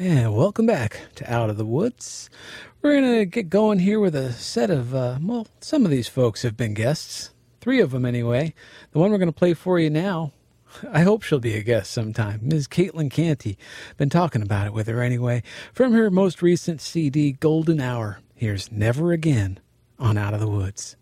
And welcome back to Out of the Woods. We're going to get going here with a set of, some of these folks have been guests. 3 of them anyway. The one we're going to play for you now, I hope she'll be a guest sometime. Ms. Caitlin Canty. Been talking about it with her anyway. From her most recent CD, Golden Hour, here's Never Again on Out of the Woods.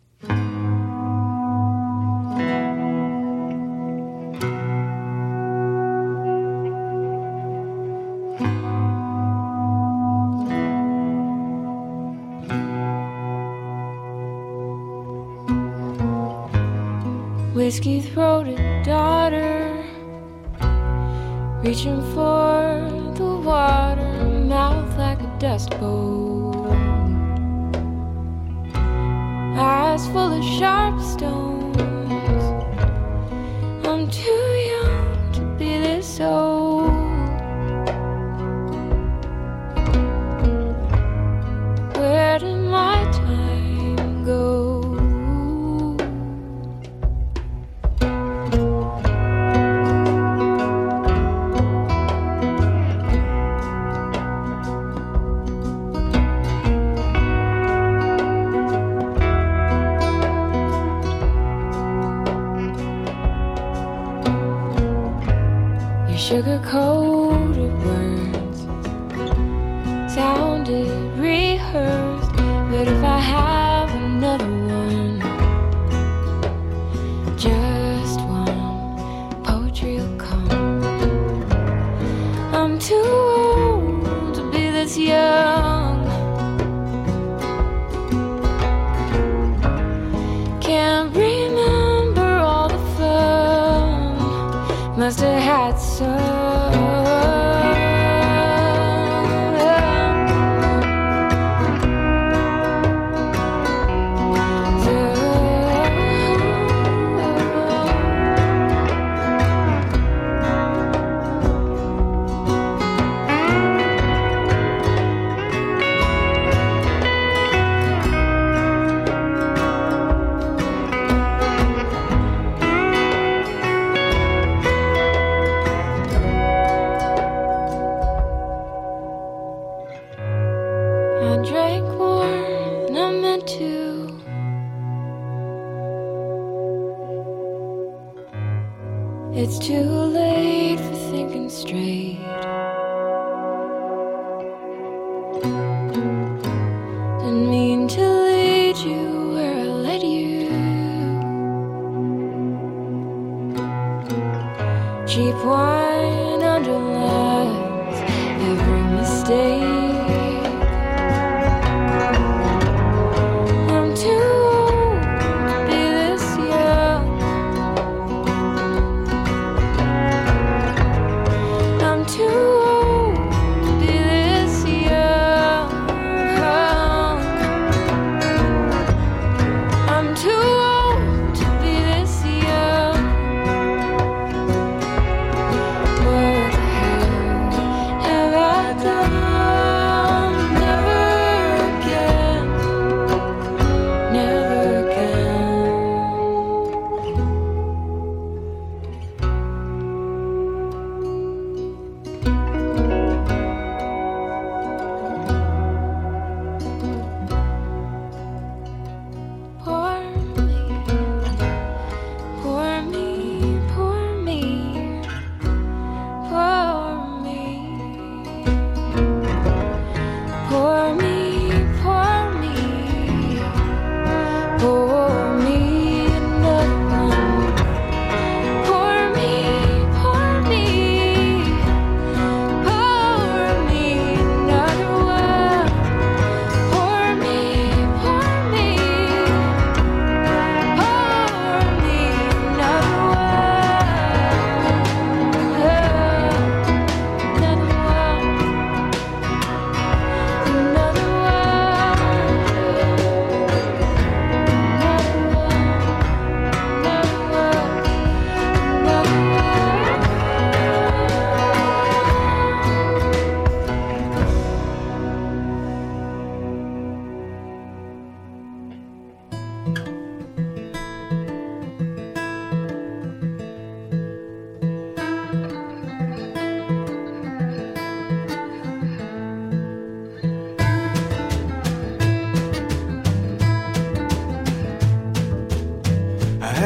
Whiskey-throated daughter, reaching for the water, mouth like a dust bowl, eyes full of sharp stones. I'm too young to be this old. Where did my time go? Sugar-coated words sounded rehearsed, but if I have another one, just one, poetry will come. I'm too old to be this young. Can't remember all the fun. Must have had some. It's too late for thinking straight. Didn't mean to lead you where I led you. Cheap wine underlies every mistake. I'm too old to be this young. Too old to be this young. I'm too old to be this young.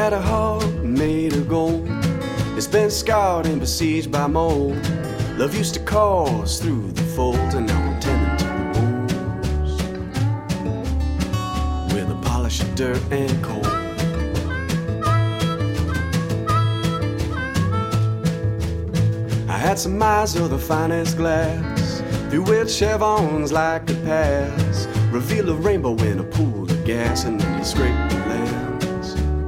had a heart made of gold. It's been scarred and besieged by mold. Love used to course through the folds, and now I'm tending to the wounds with a polish of dirt and coal. I had some eyes of the finest glass, through which Chevron's like a pass reveal a rainbow in a pool of gas, and then you scrape the lens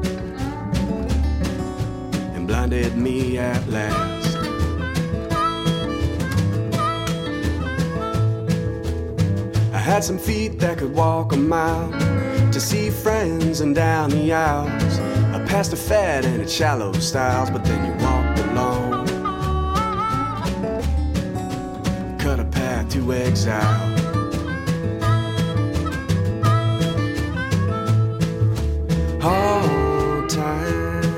and blinded me at last. I had some feet that could walk a mile to see friends and down the aisles. I passed a fad and its shallow styles, but then you walked along, cut a path to exile. Hard times,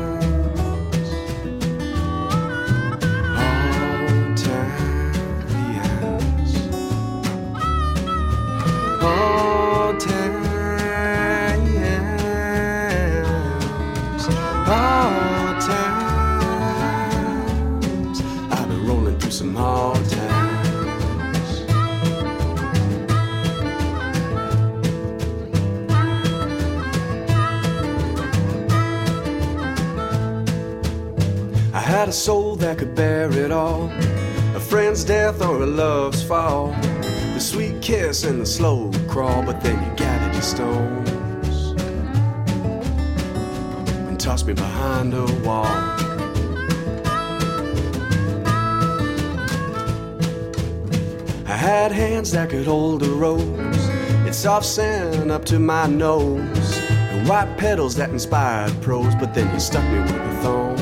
hard times, hard times, hard times. I've been rolling through some hard times. I had a soul that could bear it all, a friend's death or a love's fall, the sweet kiss and the slow crawl, but then you gathered your stones and tossed me behind a wall. I had hands that could hold a rose, its soft scent up to my nose, and white petals that inspired prose, but then you stuck me with a thorn,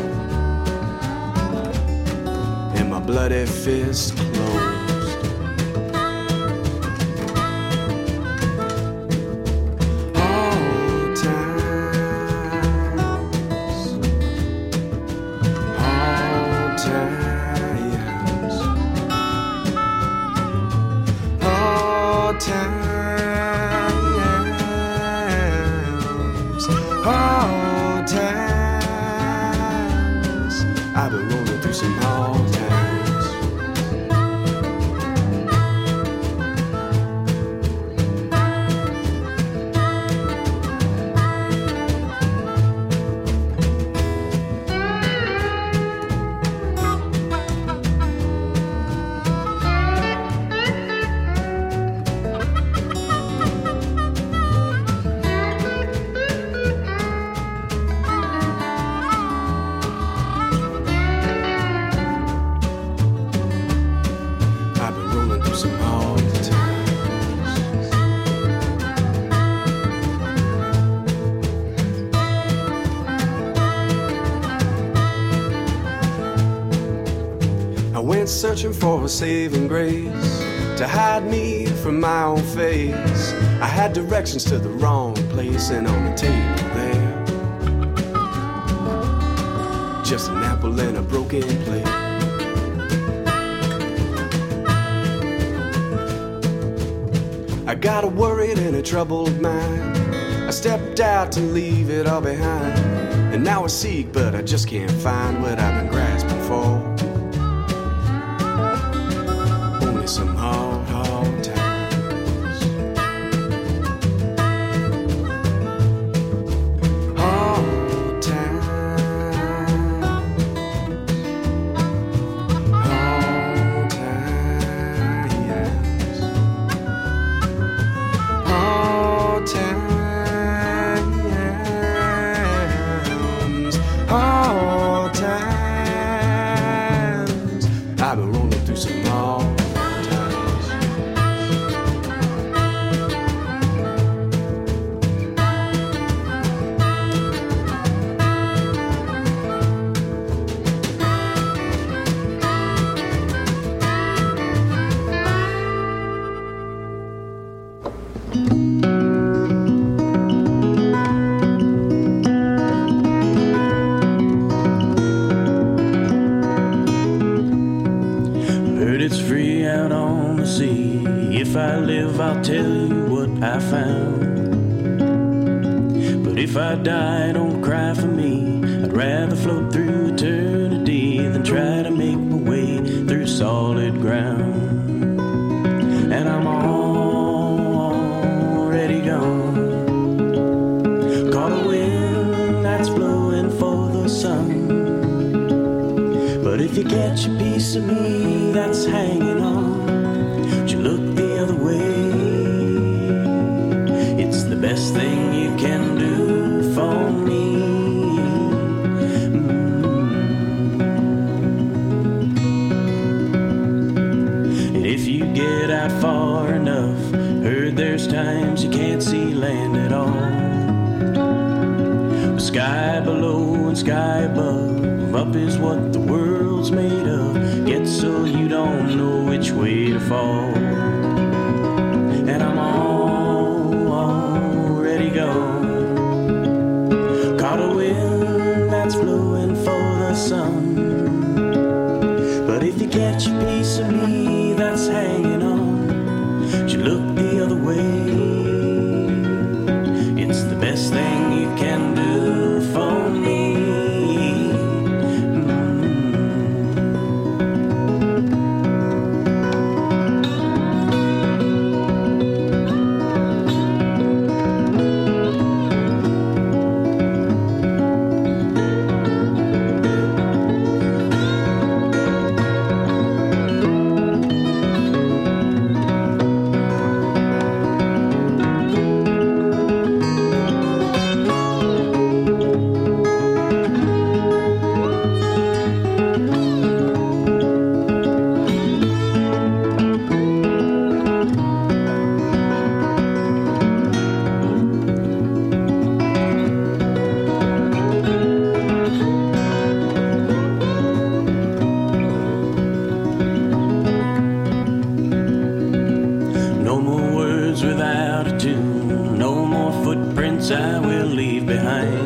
and my bloody fist closed. Hard times, hard times, hard times, hard times. I've been rolling through some hard times. I've been rolling through some hard times. I went searching for a saving grace to hide me from my own face. I had directions to the wrong place, and on the table there, just an apple and a broken plate. I got a worried and a troubled mind. I stepped out to leave it all behind, and now I seek, but I just can't find what I've been grasping for. Only some hard, hard times. Hard times, hard times, hard times, hard times. I've been rolling through some hard times. Heard it's free out on the sea. If I live, I'll tell you what I found. But if I die, don't cry for me. I'd rather float through eternity than try to make my way through solid ground. And I'm already gone, caught a wind that's blowing for the sun. But if you catch a piece of me that's hanging on, would you look the other way? It's the best thing you can do for me. And if you get out far enough, heard there's times you can't see land at all. With sky below and sky above, up is what the world's made of. Get so you don't know which way to fall. And I'm already gone, caught a wind that's blowing for the sun. But if you catch a piece of me that's hanging on, you look the other way. It's the best thing you can do for me. I will leave behind.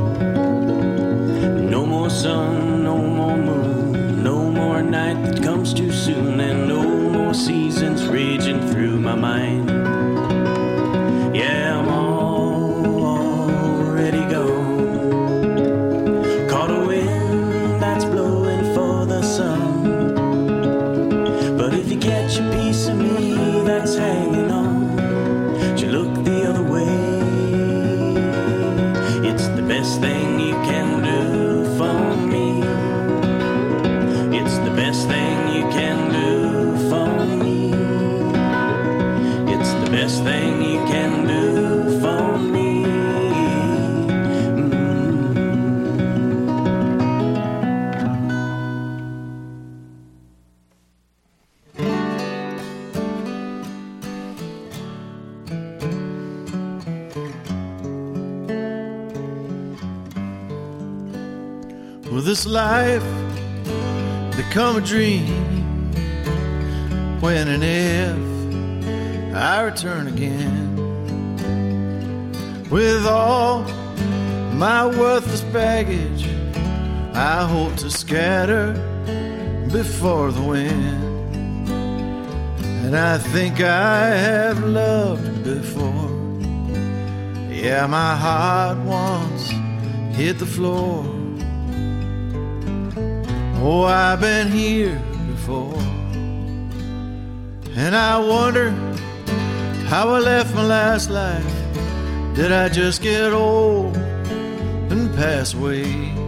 No more sun, no more moon, no more night that comes too soon, and no more seasons raging through my mind. Yeah, I'm already gone, caught a wind that's blowing for the sun. But if you catch a piece of me that's hanging on, you look the other way. It's the best thing you can do for me. It's the best thing you can do for me. It's the best thing you can do for me. Will this life become a dream when and if I return again with all my worthless baggage I hope to scatter before the wind? And I think I have loved before. Yeah, my heart once hit the floor. Oh, I've been here before, and I wonder how I left my last life. Did I just get old and pass away?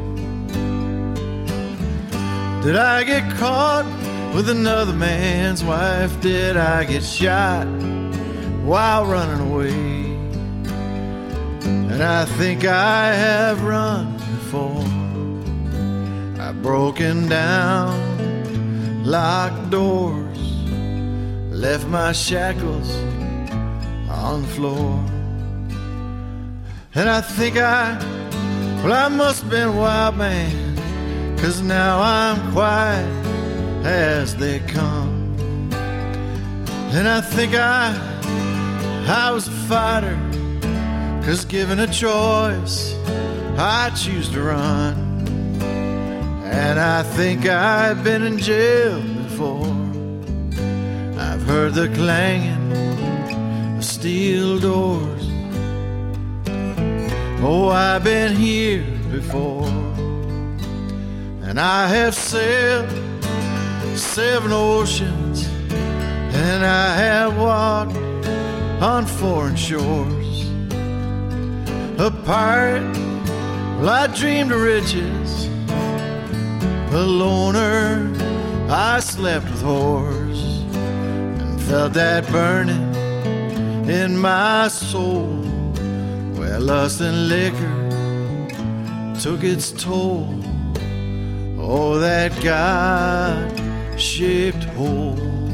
Did I get caught with another man's wife? Did I get shot while running away? And I think I have run before. I've broken down locked doors, left my shackles on the floor. And I think I must have been a wild man, 'cause now I'm quiet as they come. And I think I was a fighter, 'cause given a choice I choose to run. And I think I've been in jail before. I've heard the clanging of steel doors. Oh, I've been here before, and I have sailed 7 oceans, and I have walked on foreign shores. A pirate, well, I dreamed of riches. A loner, I slept with whores, and felt that burning in my soul, where lust and liquor took its toll. Oh, that God-shaped hole.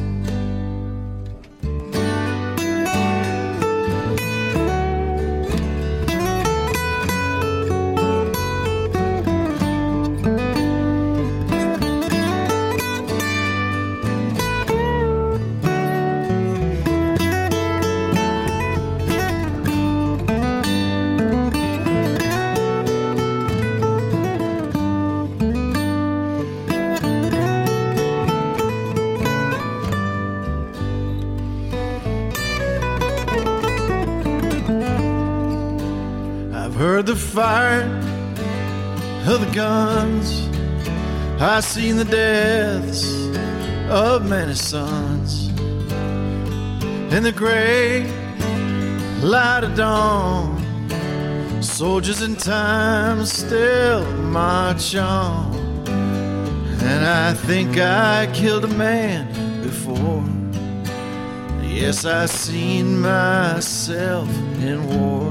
Heard the fire of the guns, I've seen the deaths of many sons. In the gray light of dawn, soldiers in time still march on. And I think I killed a man before. Yes, I've seen myself in war.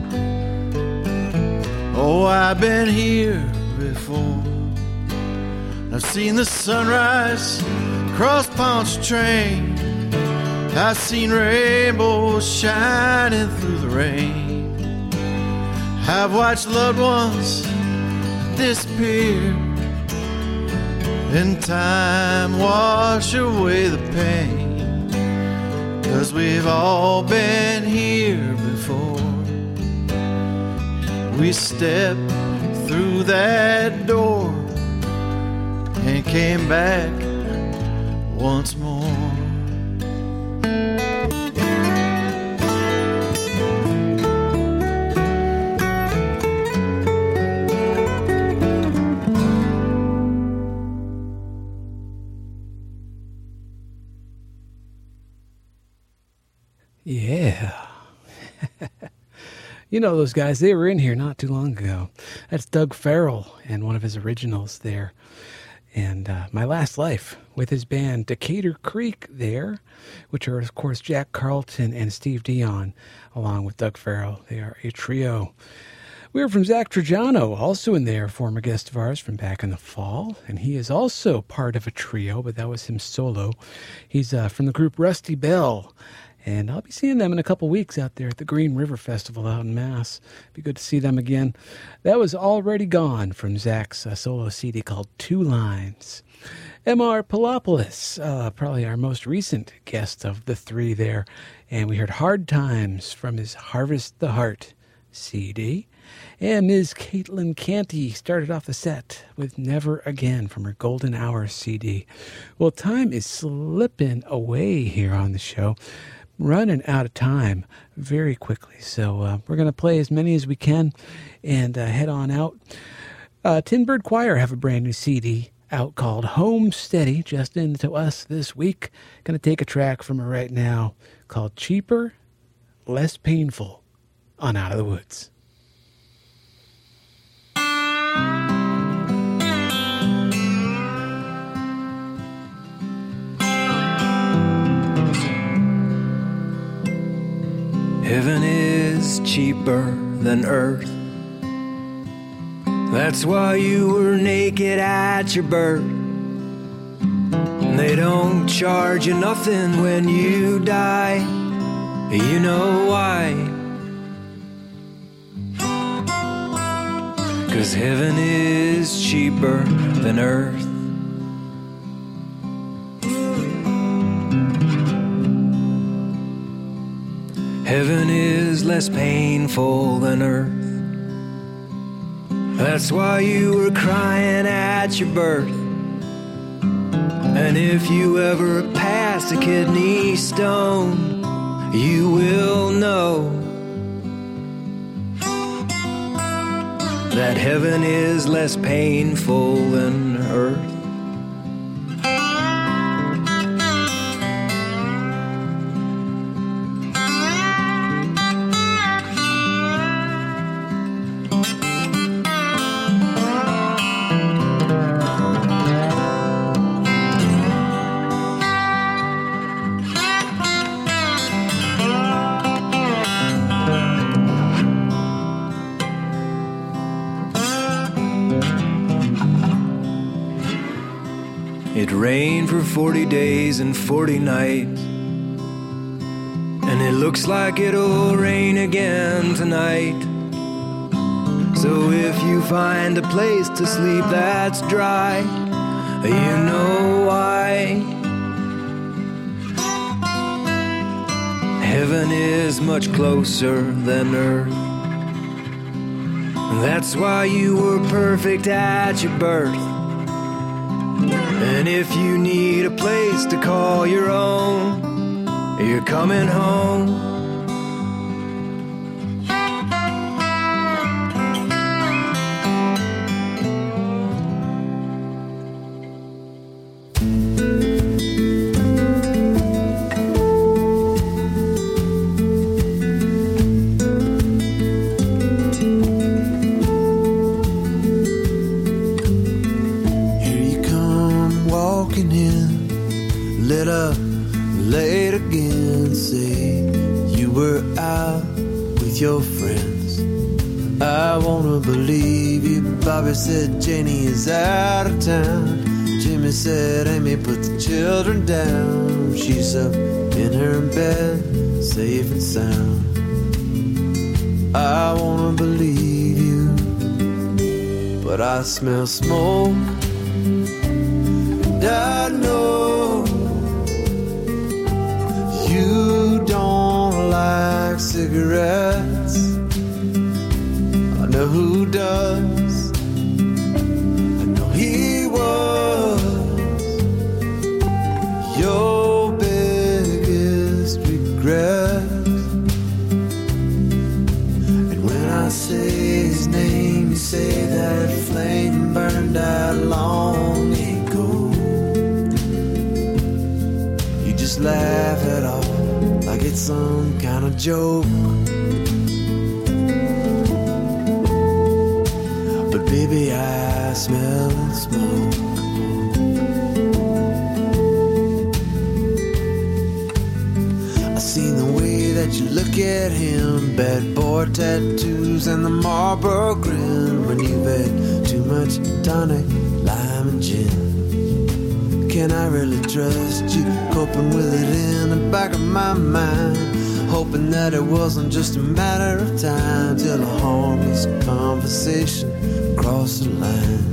Oh, I've been here before. I've seen the sunrise across Pontchartrain. I've seen rainbows shining through the rain. I've watched loved ones disappear, and time wash away the pain. 'Cause we've all been here before. We stepped through that door and came back once more. Yeah. You know those guys, they were in here not too long ago. That's Doug Farrell and one of his originals there. And My Last Life with his band Decatur Creek there, which are, of course, Jack Carlton and Steve Dion, along with Doug Farrell. They are a trio. We heard from Zach Trajano, also in there, former guest of ours from back in the fall. And he is also part of a trio, but that was him solo. He's from the group Rusty Bell. And I'll be seeing them in a couple weeks out there at the Green River Festival out in Mass. Be good to see them again. That was Already Gone from Zach's solo CD called Two Lines. M.R. Palopoulos, probably our most recent guest of the three there. And we heard Hard Times from his Harvest the Heart CD. And Ms. Caitlin Canty started off the set with Never Again from her Golden Hour CD. Well, time is slipping away here on the show. Running out of time very quickly, so we're going to play as many as we can and head on out. Tin Bird Choir have a brand new CD out called Home Steady, just into us this week. Going to take a track from her right now called Cheaper, Less Painful on Out of the Woods. Heaven is cheaper than earth. That's why you were naked at your birth. They don't charge you nothing when you die. You know why? 'Cause heaven is cheaper than earth. Heaven is less painful than earth. That's why you were crying at your birth. And if you ever pass a kidney stone, you will know that heaven is less painful than earth. It rained for 40 days and 40 nights, and it looks like it'll rain again tonight. So if you find a place to sleep that's dry, you know why. Heaven is much closer than earth. That's why you were perfect at your birth. And if you need a place to call your own, you're coming home. Lit up late again, say you were out with your friends. I wanna believe you. Bobby said Janie is out of town. Jimmy said Amy put the children down. She's up in her bed, safe and sound. I wanna believe you, but I smell smoke. And I know you don't like cigarettes. I know who does. I know he was your biggest regret. And when I say his name, you say that flame burned out long ago. You just laugh it off like it's some kind of joke. But baby, I smell smoke. I seen the way that you look at him, bad boy tattoos and the Marlboro grin. When you've had too much tonic, lime and gin. Can I really trust you? Coping with it in the back of my mind, hoping that it wasn't just a matter of time till a harmless conversation crossed the line.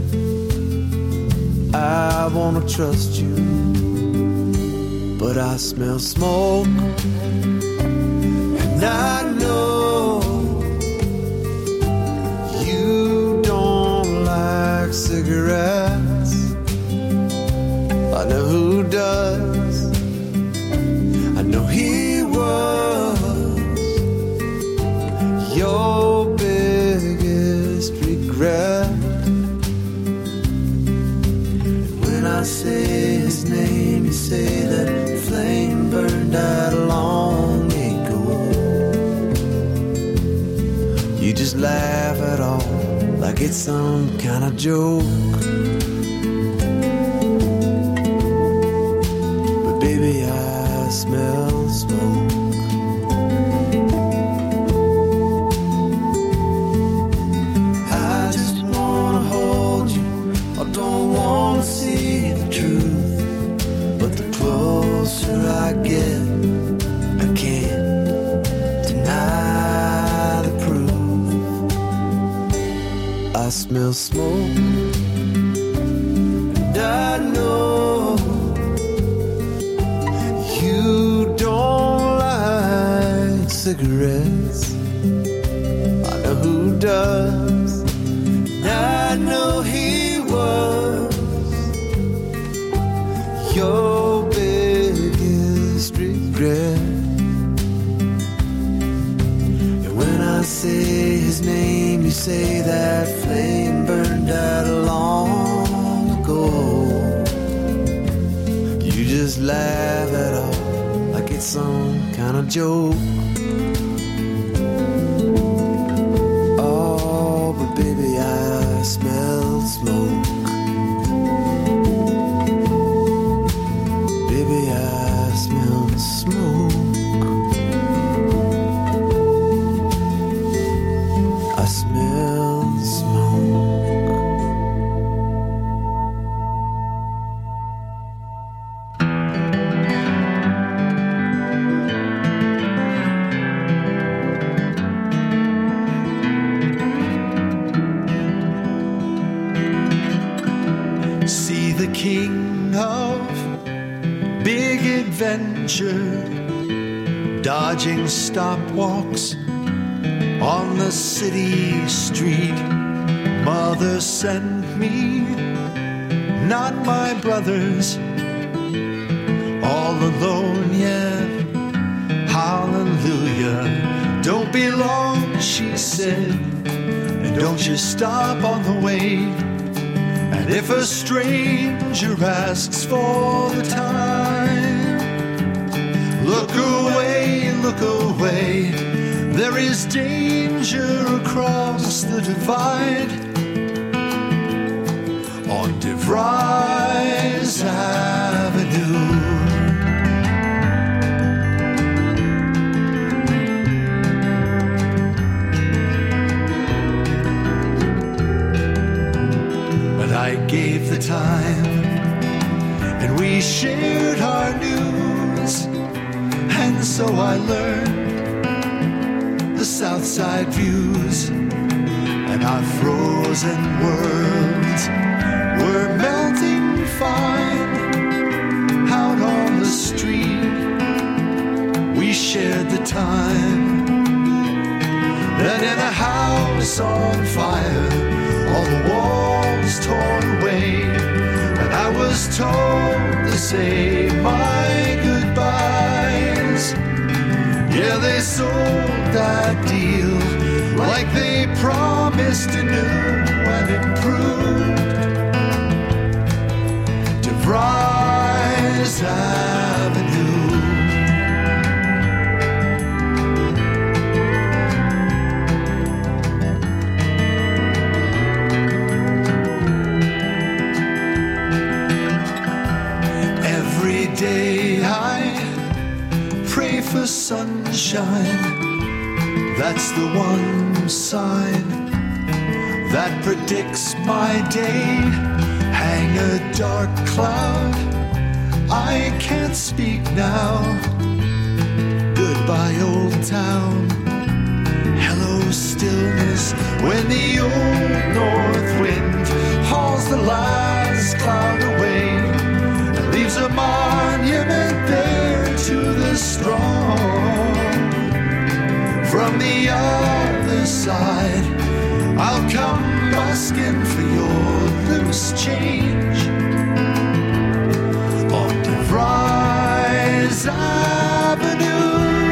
I wanna trust you, but I smell smoke. And I know you don't like cigarettes. I know who does. I know he was your biggest regret. And when I say his name, you say that flame burned out long ago. You just laugh it off like it's some kind of joke. Baby, I smell smoke. I just wanna hold you. I don't wanna see the truth, but the closer I get, I can't deny the proof. I smell smoke, and I know you don't like cigarettes. I know who does. I know he was your biggest regret. And when I say his name, you say that flame burned out long ago. You just laugh it off like it's some kind of joke. Oh, but baby, I smell smoke. Baby, I smell smoke. I smell smoke. See the king of big adventure, dodging stopwalks on the city street. Mother sent me, not my brothers, all alone, yeah, hallelujah. Don't be long, she said, and don't you stop on the way. And if a stranger asks for the time, look away, look away. There is danger across the divide on DeVries Avenue. I gave the time, and we shared our news, and so I learned the South Side views, and our frozen worlds were melting fine out on the street. We shared the time, and in a house on fire, all the walls torn away, and I was told to say my goodbyes. Yeah, they sold that deal like they promised anew and improved DeVries Avenue. Day I pray for sunshine. That's the one sign that predicts my day. Hang a dark cloud, I can't speak now. Goodbye, old town. Hello, stillness. When the old north wind hauls the last cloud away, leaves a monument there to the strong. From the other side, I'll come busking for your loose change on DeVries Avenue.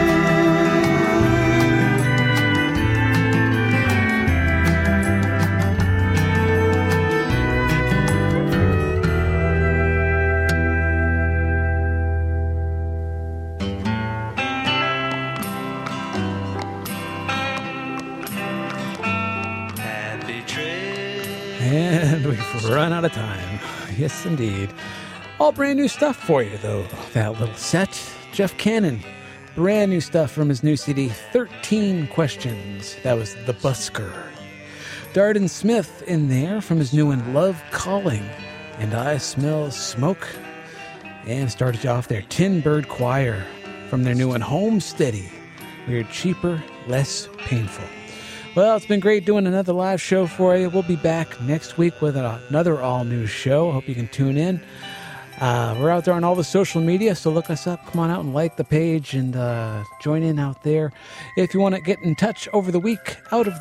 And we've run out of time. Yes, indeed. All brand new stuff for you, though, that little set. Jeff Cannon, brand new stuff from his new CD, 13 Questions. That was The Busker. Darden Smith in there from his new one, Love Calling, and I Smell Smoke. And started you off there, Tin Bird Choir from their new one, Homesteady. We're cheaper, less painful. Well, it's been great doing another live show for you. We'll be back next week with another all-new show. Hope you can tune in. We're out there on all the social media, so look us up. Come on out and like the page and join in out there. If you want to get in touch over the week,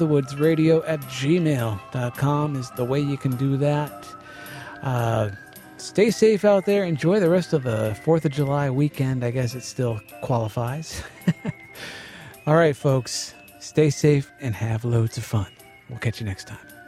outofthewoodsradio@gmail.com is the way you can do that. Stay safe out there. Enjoy the rest of the 4th of July weekend. I guess it still qualifies. All right, folks. stay safe, and have loads of fun. We'll catch you next time.